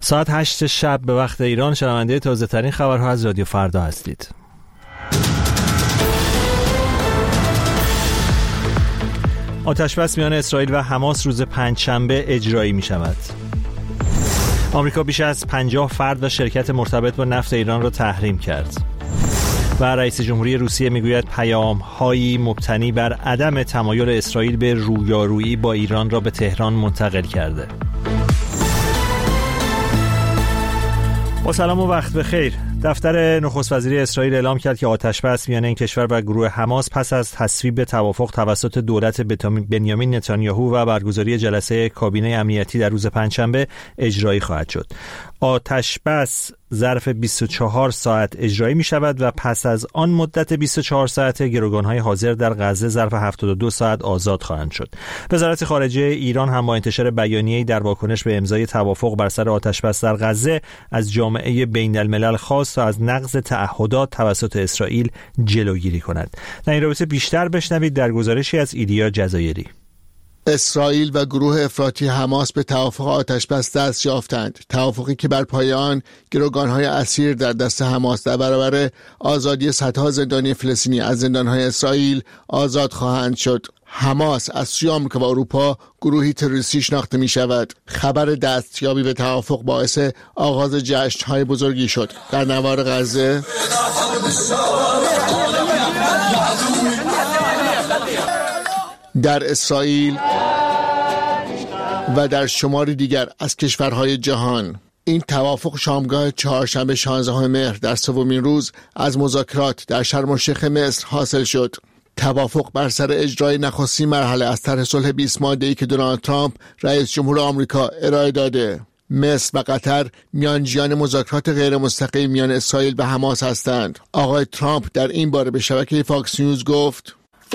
ساعت 8 شب به وقت ایران شنونده تازه ترین خبرها از رادیو فردا هستید. آتش‌بس میان اسرائیل و حماس روز پنجشنبه اجرایی می شود. آمریکا بیش از 50 فرد و شرکت مرتبط با نفت ایران را تحریم کرد. و رئیس جمهوری روسیه میگوید پیام‌هایی مبتنی بر عدم تمایل اسرائیل به رویارویی با ایران را به تهران منتقل کرده. با سلام و وقت بخیر. دفتر نخست وزیری اسرائیل اعلام کرد که آتش‌بس میان این کشور و گروه حماس پس از تصویب توافق توسط دولت بنیامین نتانیاهو و برگزاری جلسه کابینه امنیتی در روز پنجشنبه اجرایی خواهد شد. آتش‌بس ظرف 24 ساعت اجرایی می شود و پس از آن مدت 24 ساعته گروگان‌های حاضر در غزه ظرف 72 ساعت آزاد خواهند شد. وزارت خارجه ایران هم با انتشار بیانیه‌ای در واکنش به امضای توافق بر سر آتش‌بس در غزه از جامعه بین‌الملل خواست تا از نقض تعهدات توسط اسرائیل جلوگیری کند. در این رابطه بیشتر بشنوید در گزارشی از ایلیا جزایری. اسرائیل و گروه افراطی حماس به توافق آتش‌بس دست یافتند. توافقی که بر پایه آن گروگان‌های اسیر در دست حماس در برابر آزادی صدها زندانی فلسطینی از زندان‌های اسرائیل آزاد خواهند شد. حماس از سوی آمریکا و اروپا گروهی تروریستی شناخته می شود. خبر دستیابی به توافق باعث آغاز جشن‌های بزرگی شد. در نوار غزه در اسرائیل و در شماری دیگر از کشورهای جهان. این توافق شامگاه چهارشنبه 16 مهر در سومین روز از مذاکرات در شرم الشیخ مصر حاصل شد. توافق بر سر اجرای نخستین مرحله از طرح صلح 20 ماده‌ای که دونالد ترامپ رئیس جمهور آمریکا ارائه داده. مصر و قطر میانجیان مذاکرات غیر مستقیم میان اسرائیل و حماس هستند. آقای ترامپ در این باره به شبکه فاکس نیوز گفت: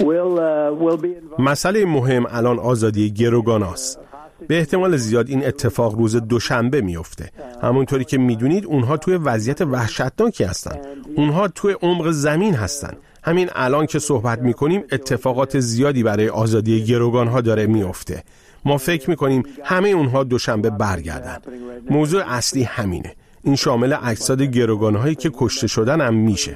مسئله مهم الان آزادی گروگاناست. به احتمال زیاد این اتفاق روز دوشنبه میفته. همونطوری که میدونید اونها توی وضعیت وحشتناکی هستن. اونها توی عمق زمین هستن. همین الان که صحبت میکنیم اتفاقات زیادی برای آزادی گروگانها داره میفته. ما فکر میکنیم همه اونها دوشنبه برگردن. موضوع اصلی همینه. این شامل اجساد گروگانهایی که کشته شدن هم میشه.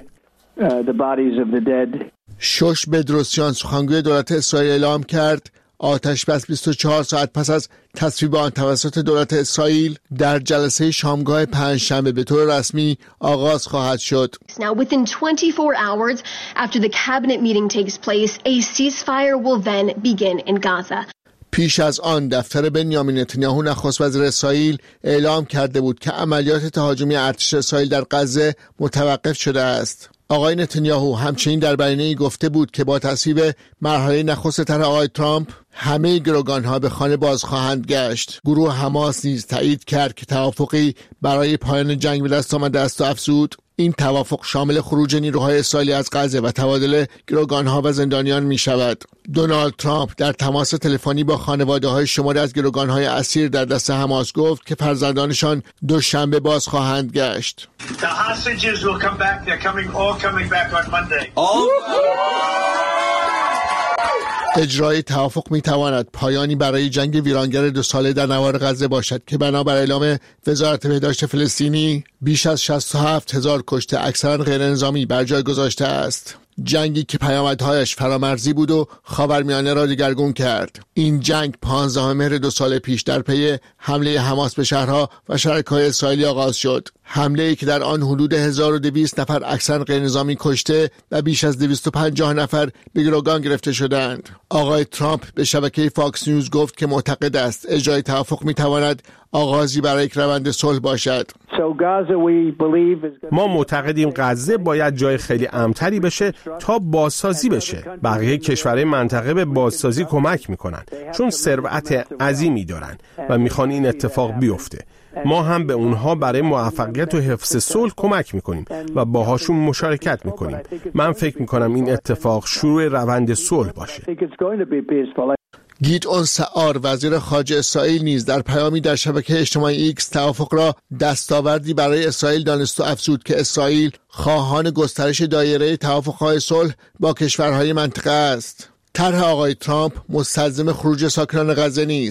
شوش بدروسیان سخنگوی دولت اسرائیل اعلام کرد آتش‌بس 24 ساعت پس از تصویب آن توسط دولت اسرائیل در جلسه شامگاه پنجشنبه به طور رسمی آغاز خواهد شد. Now within 24 hours after the cabinet meeting takes place, a ceasefire will then begin in Gaza. پیش از آن دفتر بنیامین نتانیاهو نخست وزیر اسرائیل اعلام کرده بود که عملیات تهاجمی ارتش اسرائیل در غزه متوقف شده است. آقای نتانیاهو همچنین در بیانیه‌ای گفته بود که با تصویب مرحله نخست طرح آقای ترامپ همه گروگان‌ها به خانه باز خواهند گشت. گروه حماس نیز تایید کرد که توافقی برای پایان جنگ به دست آمده است و افزود این توافق شامل خروج نیروهای اسرائیلی از غزه و تبادل گروگان‌ها و زندانیان می شود. دونالد ترامپ در تماس تلفنی با خانواده‌های شماری از گروگان‌های اسیر در دست حماس گفت که فرزندانشان دوشنبه باز خواهند گشت. اجرای توافق میتواند پایانی برای جنگ ویرانگر 2 ساله در نوار غزه باشد که بنابر اعلام وزارت بهداشت فلسطینی بیش از 67,000 کشته اکثرا غیر نظامی بر جای گذاشته است. جنگی که پیامدهایش فرامرزی بود و خاورمیانه را دگرگون کرد. این جنگ 15 مهر 2 سال پیش در پی حمله حماس به شهرها و شرکای اسرائیلی آغاز شد. حمله‌ای که در آن حدود 1200 نفر اکثرا غیر نظامی کشته و بیش از 250 نفر به گروگان گرفته شدند. آقای ترامپ به شبکه فاکس نیوز گفت که معتقد است اجرای توافق میتواند آغازی برای یک روند صلح باشد. ما معتقدیم غزه باید جای امن‌تری امن‌تری بشه تا بازسازی بشه. بقیه کشورهای منطقه به بازسازی کمک میکنن چون ثروت عظیمی دارن و میخوان این اتفاق بیفته. ما هم به اونها برای موفقیت و حفظ صلح کمک میکنیم و باهاشون مشارکت میکنیم. من فکر میکنم این اتفاق شروع روند صلح باشه. گیدئون سعار وزیر خارجه اسرائیل نیز در پیامی در شبکه اجتماعی ایکس توافق را دستاوردی برای اسرائیل دانست و افزود که اسرائیل خواهان گسترش دایره توافق‌های صلح با کشورهای منطقه است. طرح آقای ترامپ مستلزم خروج ساکنان غزه نیست.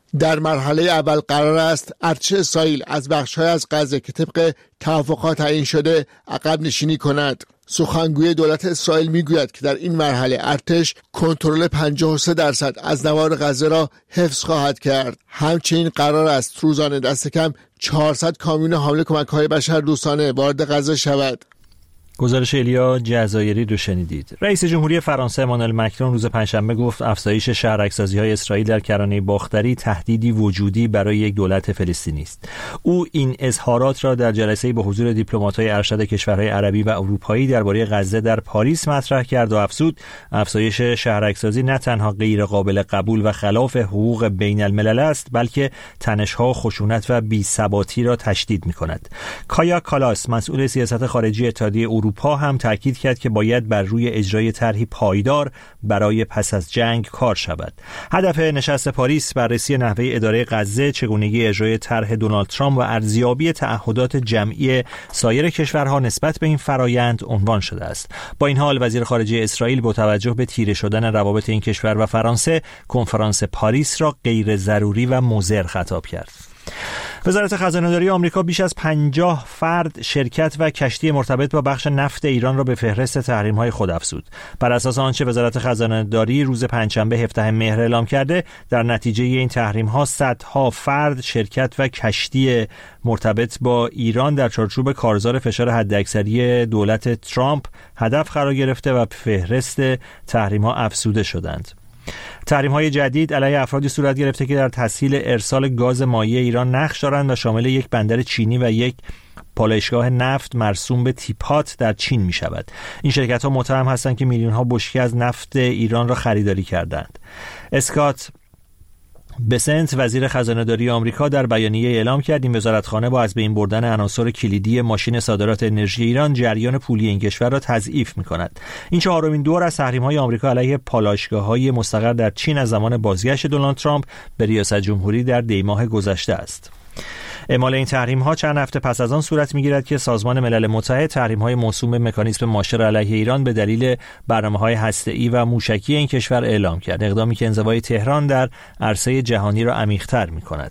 در مرحله اول قرار است ارتش اسرائیل از بخش‌های از غزه که طبق توافقات تعیین شده عقب نشینی کند. سخنگوی دولت اسرائیل میگوید که در این مرحله ارتش کنترل 53% از نوار غزه را حفظ خواهد کرد. همچنین قرار است روزانه دست کم 400 کامیون حامل کمک‌های بشردوستانه وارد غزه شود. گزارش ایلیا جزایری رو شنیدید. رئیس جمهوری فرانسه امانوئل مکرون روز پنجشنبه گفت افزایش شهرک‌سازی‌های اسرائیل در کرانه باختری تهدیدی وجودی برای یک دولت فلسطینی است. او این اظهارات را در جلسه‌ای با حضور دیپلمات‌های ارشد کشورهای عربی و اروپایی درباره غزه در پاریس مطرح کرد و افزود افزایش شهرک‌سازی نه تنها غیر قابل قبول و خلاف حقوق بین الملل است، بلکه تنش‌ها، خشونت و بی‌ثباتی را تشدید می‌کند. کایا کالاس مسئول سیاست خارجی اتحادیه اروپا هم تاکید کرد که باید بر روی اجرای طرحی پایدار برای پس از جنگ کار شود. هدف نشست پاریس بررسی نحوه اداره غزه، چگونگی اجرای طرح دونالد ترامپ و ارزیابی تعهدات جمعی سایر کشورها نسبت به این فرایند عنوان شده است. با این حال وزیر خارجه اسرائیل با توجه به تیره شدن روابط این کشور و فرانسه کنفرانس پاریس را غیر ضروری و مضر خطاب کرد. وزارت خزانه‌داری آمریکا بیش از 50 فرد، شرکت و کشتی مرتبط با بخش نفت ایران را به فهرست تحریم‌های خود افزود. بر اساس آنچه وزارت خزانه‌داری روز پنجشنبه 17 مهر اعلام کرده، در نتیجه این تحریم‌ها صدها فرد، شرکت و کشتی مرتبط با ایران در چارچوب کارزار فشار حداکثری دولت ترامپ هدف قرار گرفته و به فهرست تحریم‌ها افزوده شدند. تحریم‌های جدید علیه افرادی صورت گرفته که در تسهیل ارسال گاز مایع ایران نقش دارند و شامل یک بندر چینی و یک پالایشگاه نفت مرسوم به تیپات در چین می شود. این شرکت‌ها متهم هستند که میلیون‌ها بشکه از نفت ایران را خریداری کردند. اسکات بسنت وزیر خزانه‌داری آمریکا در بیانیه اعلام کرد این وزارتخانه با از بین بردن عناصر کلیدی ماشین صادرات انرژی ایران جریان پولی این کشور را تضعیف می‌کند. این چهارمین دور از تحریم‌های آمریکا علیه پالایشگاه‌های مستقر در چین از زمان بازگشت دونالد ترامپ به ریاست جمهوری در دی‌ماه گذشته است. اعمال این تحریم‌ها چند هفته پس از آن صورت می‌گیرد که سازمان ملل متحد تحریم‌های موسوم به مکانیزم ماشه علیه ایران به دلیل برنامه‌های هسته‌ای و موشکی این کشور اعلام کرد، اقدامی که انزوای تهران در عرصه جهانی را عمیق‌تر می‌کند.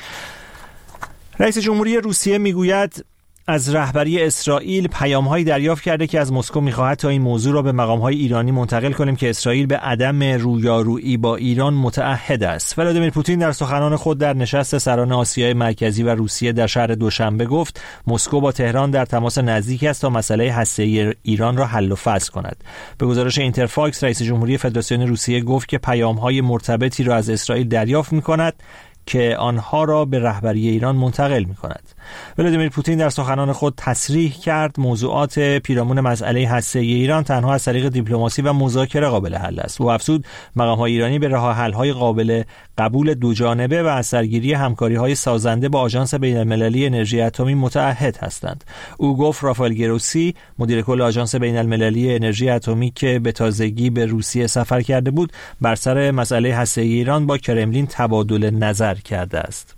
رئیس جمهوری روسیه می‌گوید از رهبری اسرائیل پیام‌هایی دریافت کرده که از مسکو می‌خواهد تا این موضوع را به مقام‌های ایرانی منتقل کنیم که اسرائیل به عدم رویارویی با ایران متعهد است. ولادیمیر پوتین در سخنان خود در نشست سران آسیای مرکزی و روسیه در شهر دوشنبه گفت مسکو با تهران در تماس نزدیکی است تا مسئله هسته‌ای ایران را حل و فصل کند. به گزارش اینترفاکس رئیس جمهوری فدراسیون روسیه گفت که پیام‌های مرتبطی را از اسرائیل دریافت می‌کند که آنها را به رهبری ایران منتقل می‌کند. ولادیمیر پوتین در سخنان خود تصریح کرد موضوعات پیرامون مسئله هسته‌ای ایران تنها از طریق دیپلماسی و مذاکره قابل حل است. او افزود مقام‌های ایرانی به راه حل‌های قابل قبول دوجانبه و از سرگیری همکاری‌های سازنده با آژانس بین‌المللی انرژی اتمی متعهد هستند. او گفت رافائل گروسی مدیر کل آژانس بین‌المللی انرژی اتمی که به تازگی به روسیه سفر کرده بود بر سر مسئله هسته‌ای ایران با کرملین تبادل نظر کرده است.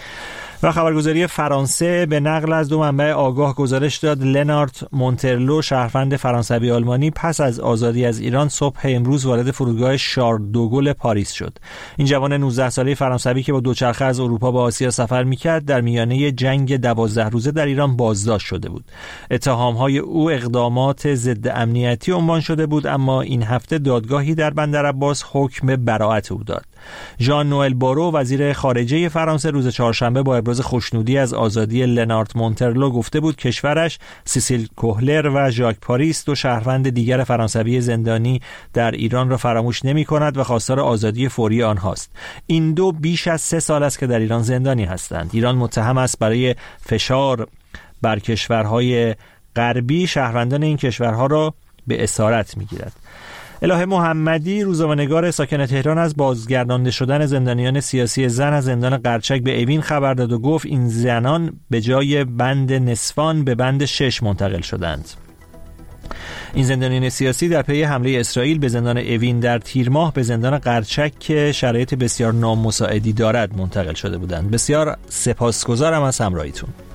و خبرگزاری فرانسه به نقل از دو منبع آگاه گزارش داد لنارت مونترلو شهروند فرانسوی آلمانی پس از آزادی از ایران صبح امروز وارد فرودگاه شارل دوگل پاریس شد. این جوان 19 ساله فرانسوی که با دوچرخه از اروپا به آسیا سفر می‌کرد در میانه جنگ 12 روزه در ایران بازداشت شده بود. اتهام‌های او اقدامات ضد امنیتی عنوان شده بود، اما این هفته دادگاهی در بندرعباس حکم براءت او داد. ژان نوئل بارو وزیر خارجه فرانسه روز چهارشنبه با ابراز خوشنودی از آزادی لنارت مونترلو گفته بود کشورش سیسیل کوهلر و ژاک پاریس دو شهروند دیگر فرانسوی زندانی در ایران را فراموش نمی‌کند و خواستار آزادی فوری آنهاست. این دو بیش از 3 سال است که در ایران زندانی هستند. ایران متهم است برای فشار بر کشورهای غربی شهروندان این کشورها را به اسارت می‌گیرد. الهه محمدی روزنامه‌نگار ساکن تهران از بازگردانده شدن زندانیان سیاسی زن از زندان قرچک به اوین خبر داد و گفت این زنان به جای بند نسوان به بند 6 منتقل شدند. این زندانیان سیاسی در پی حمله اسرائیل به زندان اوین در تیر ماه به زندان قرچک که شرایط بسیار نامساعدی دارد منتقل شده بودند. بسیار سپاسگزارم از همراهیتون.